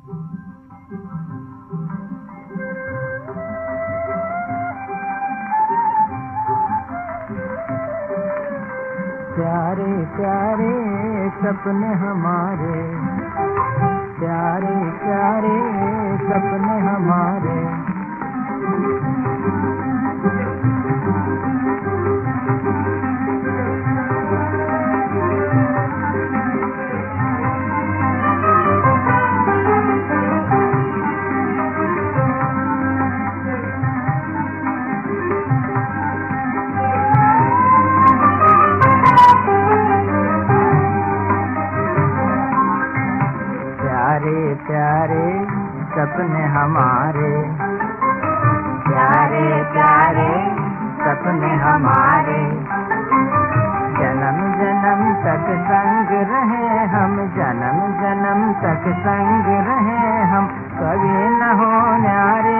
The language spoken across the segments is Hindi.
प्यारे प्यारे सपने हमारे, प्यारे प्यारे सपने हमारे। प्यारे सपने हमारे, प्यारे प्यारे सपने हमारे। जन्म जन्म तक संग रहे हम, जन्म जन्म तक संग रहे हम, कभी न हो न्यारे।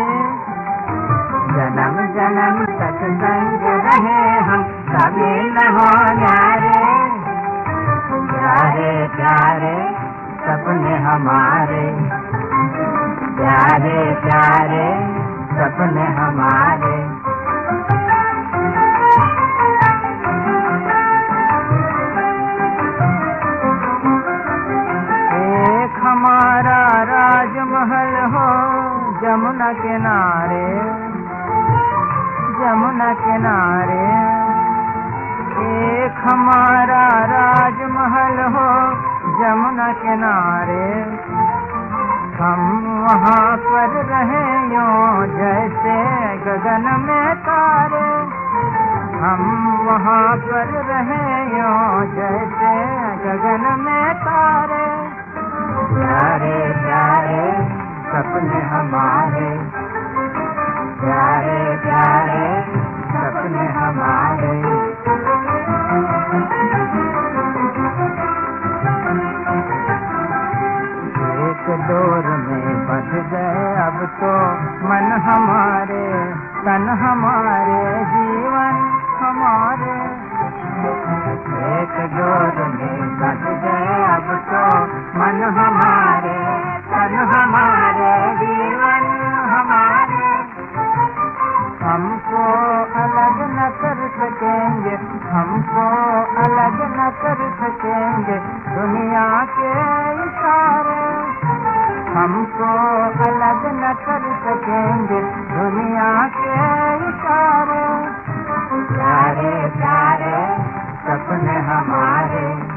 जन्म जन्म तक संग रहे हम, कभी न हो न्यारे। प्यारे प्यारे सपने हमारे, प्यारे प्यारे सपने हमारे। एक हमारा राजमहल हो जमुना किनारे, जमुना किनारे। एक हमारा राजमहल हो जमुना किनारे। हम वहाँ पर रहे यूं जैसे गगन में तारे, हम वहाँ पर रहे यूं जैसे गगन में तारे। प्यारे प्यारे सपने हमारे, प्यारे प्यारे सपने हमारे। एक डोर में बंध गए अब तो मन हमारे, तन हमारे, जीवन हमारे। एक डोर में बंध गए अब तो मन हमारे, तन हमारे, जीवन हमारे। हमको अलग न कर सकेंगे, हमको अलग न कर सकेंगे दुनिया के इशारे। हमको अलग न कर सकेंगे दुनिया के इशारे। प्यारे प्यारे सपने हमारे,